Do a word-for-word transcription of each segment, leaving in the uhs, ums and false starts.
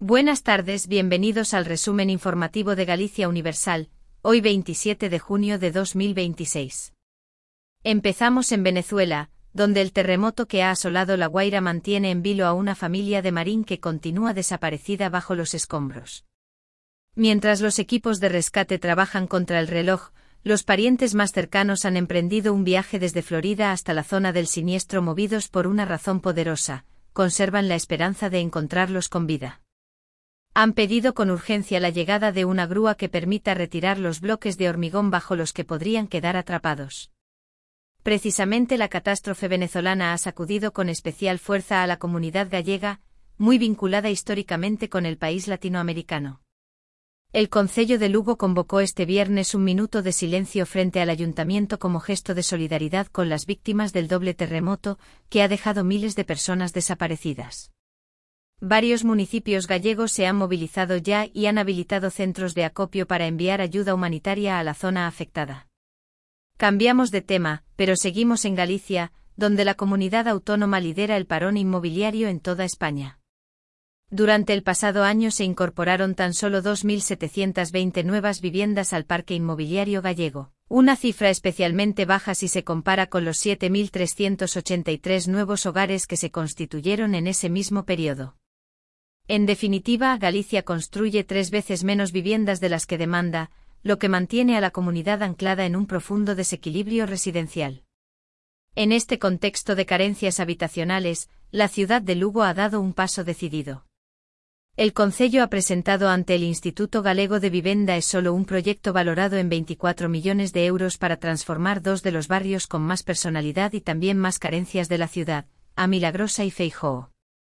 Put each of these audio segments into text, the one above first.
Buenas tardes, bienvenidos al resumen informativo de Galicia Universal, hoy veintisiete de junio de dos mil veintiséis. Empezamos en Venezuela, donde el terremoto que ha asolado La Guaira mantiene en vilo a una familia de Marín que continúa desaparecida bajo los escombros. Mientras los equipos de rescate trabajan contra el reloj, los parientes más cercanos han emprendido un viaje desde Florida hasta la zona del siniestro movidos por una razón poderosa: conservan la esperanza de encontrarlos con vida. Han pedido con urgencia la llegada de una grúa que permita retirar los bloques de hormigón bajo los que podrían quedar atrapados. Precisamente la catástrofe venezolana ha sacudido con especial fuerza a la comunidad gallega, muy vinculada históricamente con el país latinoamericano. El Concello de Lugo convocó este viernes un minuto de silencio frente al ayuntamiento como gesto de solidaridad con las víctimas del doble terremoto, que ha dejado miles de personas desaparecidas. Varios municipios gallegos se han movilizado ya y han habilitado centros de acopio para enviar ayuda humanitaria a la zona afectada. Cambiamos de tema, pero seguimos en Galicia, donde la comunidad autónoma lidera el parón inmobiliario en toda España. Durante el pasado año se incorporaron tan solo dos mil setecientas veinte nuevas viviendas al parque inmobiliario gallego, una cifra especialmente baja si se compara con los siete mil trescientos ochenta y tres nuevos hogares que se constituyeron en ese mismo periodo. En definitiva, Galicia construye tres veces menos viviendas de las que demanda, lo que mantiene a la comunidad anclada en un profundo desequilibrio residencial. En este contexto de carencias habitacionales, la ciudad de Lugo ha dado un paso decidido. El Concello ha presentado ante el Instituto Galego de Vivenda es solo un proyecto valorado en veinticuatro millones de euros para transformar dos de los barrios con más personalidad y también más carencias de la ciudad, a Milagrosa y Feijóo.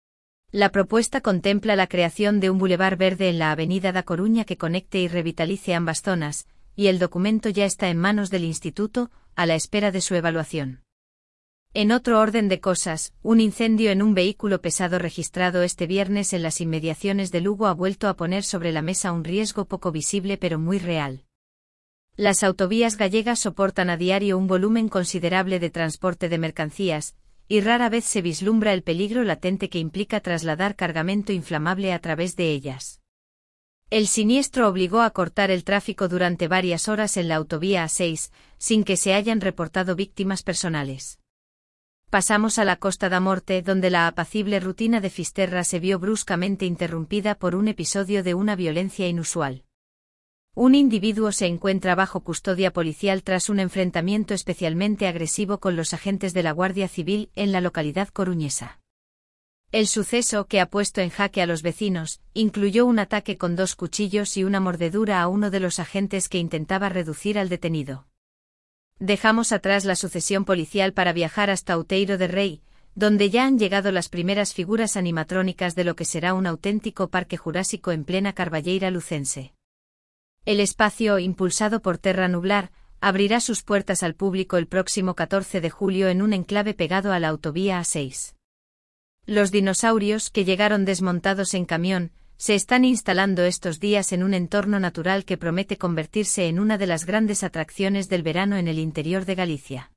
La propuesta contempla la creación de un bulevar verde en la avenida da Coruña que conecte y revitalice ambas zonas, y el documento ya está en manos del Instituto, a la espera de su evaluación. En otro orden de cosas, un incendio en un vehículo pesado registrado este viernes en las inmediaciones de Lugo ha vuelto a poner sobre la mesa un riesgo poco visible pero muy real. Las autovías gallegas soportan a diario un volumen considerable de transporte de mercancías, y rara vez se vislumbra el peligro latente que implica trasladar cargamento inflamable a través de ellas. El siniestro obligó a cortar el tráfico durante varias horas en la autovía A seis, sin que se hayan reportado víctimas personales. Pasamos a la Costa da Morte, donde la apacible rutina de Fisterra se vio bruscamente interrumpida por un episodio de una violencia inusual. Un individuo se encuentra bajo custodia policial tras un enfrentamiento especialmente agresivo con los agentes de la Guardia Civil en la localidad coruñesa. El suceso, que ha puesto en jaque a los vecinos, incluyó un ataque con dos cuchillos y una mordedura a uno de los agentes que intentaba reducir al detenido. Dejamos atrás la sucesión policial para viajar hasta Outeiro de Rei, donde ya han llegado las primeras figuras animatrónicas de lo que será un auténtico parque jurásico en plena Carballeira lucense. El espacio, impulsado por Terra Nublar, abrirá sus puertas al público el próximo catorce de julio en un enclave pegado a la autovía A seis. Los dinosaurios, que llegaron desmontados en camión, se están instalando estos días en un entorno natural que promete convertirse en una de las grandes atracciones del verano en el interior de Galicia.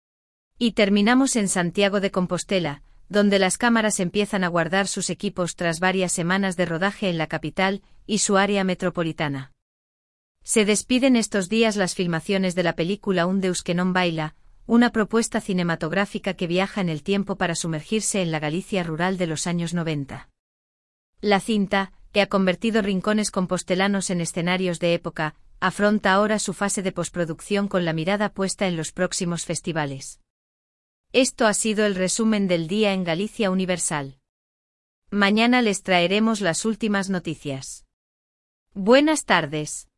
Y terminamos en Santiago de Compostela, donde las cámaras empiezan a guardar sus equipos tras varias semanas de rodaje en la capital y su área metropolitana. Se despiden estos días las filmaciones de la película Un Deus que non baila, una propuesta cinematográfica que viaja en el tiempo para sumergirse en la Galicia rural de los años noventa. La cinta, que ha convertido rincones compostelanos en escenarios de época, afronta ahora su fase de postproducción con la mirada puesta en los próximos festivales. Esto ha sido el resumen del día en Galicia Universal. Mañana les traeremos las últimas noticias. Buenas tardes.